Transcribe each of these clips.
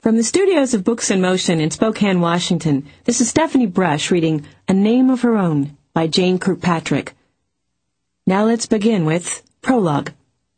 From the studios of Books in Motion in Spokane, Washington, this is Stephanie Brush reading A Name of Her Own by Jane Kirkpatrick. Now let's begin with Prologue.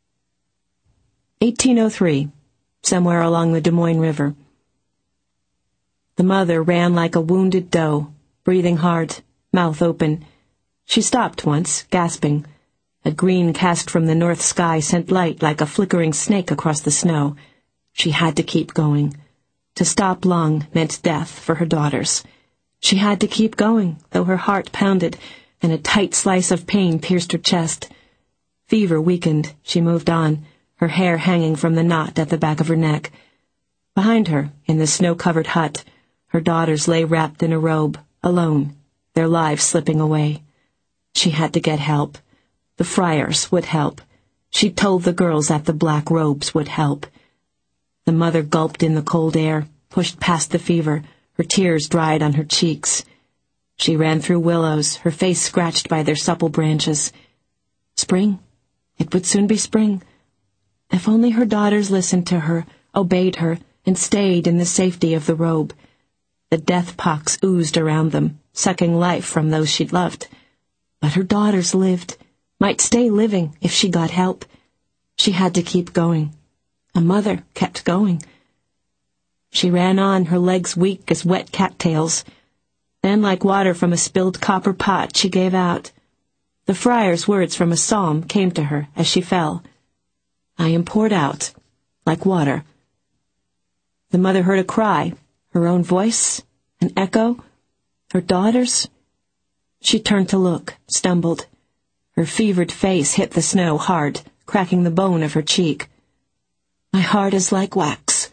1803, somewhere along the Des Moines River. The mother ran like a wounded doe, breathing hard, mouth open. She stopped once, gasping. A green cast from the north sky sent light like a flickering snake across the snow. She had to keep going. To stop long meant death for her daughters. She had to keep going, though her heart pounded, and a tight slice of pain pierced her chest. Fever weakened. She moved on, her hair hanging from the knot at the back of her neck. Behind her, in the snow-covered hut, her daughters lay wrapped in a robe, alone, their lives slipping away. She had to get help. The friars would help. She told the girls that the black robes would help. The mother gulped in the cold air, pushed past the fever, her tears dried on her cheeks. She ran through willows, her face scratched by their supple branches. Spring. It would soon be spring. If only her daughters listened to her, obeyed her, and stayed in the safety of the robe. The death pox oozed around them, sucking life from those she'd loved. But her daughters lived, might stay living if she got help. She had to keep going. A mother kept going. She ran on, her legs weak as wet cattails. Then, like water from a spilled copper pot, she gave out. The friar's words from a psalm came to her as she fell. I am poured out, like water. The mother heard a cry, her own voice, an echo, her daughter's. She turned to look, stumbled. Her fevered face hit the snow hard, cracking the bone of her cheek. My heart is like wax,